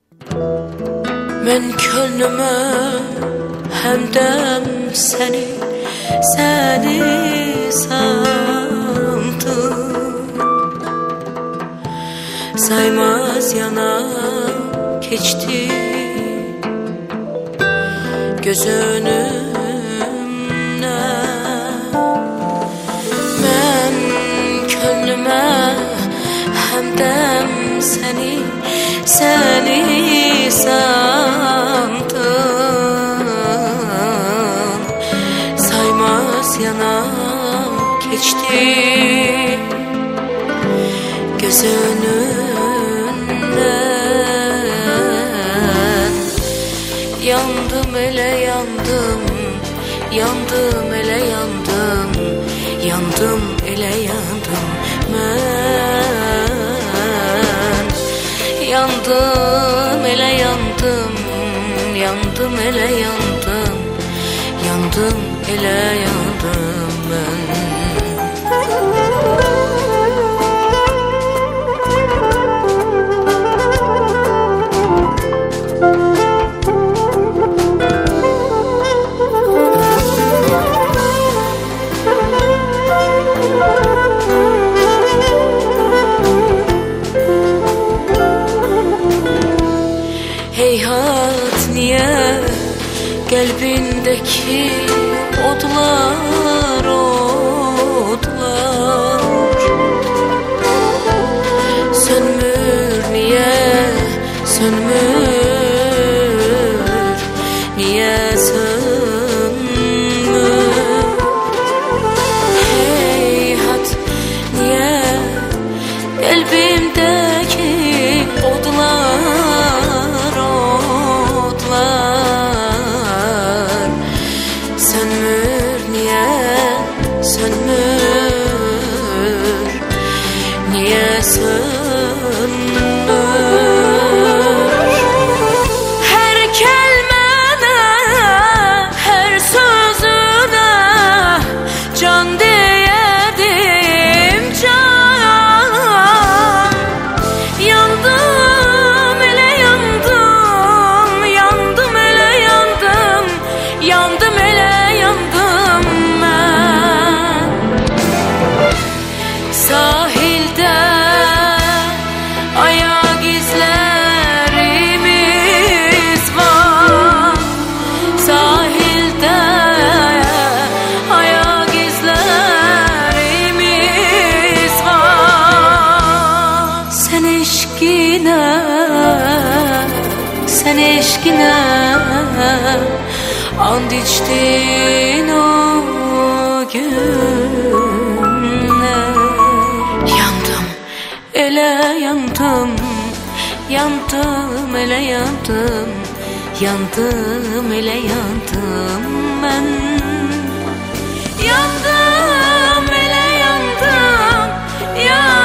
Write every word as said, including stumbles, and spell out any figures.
Men könlüme hemdem seni, seni sandım. Saymaz yana geçti göz önümden. Men könlüme hemdem seni, seni sandım. Saymaz yana geçti göz önünden. Yandım ele yandım, yandım ele yandım, yandım ele yandım ben. Yandım ele yandım, yandım ele yandım, yandım ele yandım ben. Heyhat niye kalbindeki otlar, otlar sönmür, niye sönmür, niye sönmür? Heyhat niye kalbimdeki otlar, otlar sönmür, niye sönmür, niye sönmür? Her kelimene, her sözüne can diyerdim, can. Yandım ele yandım, yandım ele yandım, yandım ele yandım ben. Sahilde ayak izlerimiz var, sahilde ayak izlerimiz var. Sen eşkine, sen eşkine and içtin o günler. Yandım ele yandım, yandım ele yandım, yandım ele yandım ben. Yandım ele yandım, yandım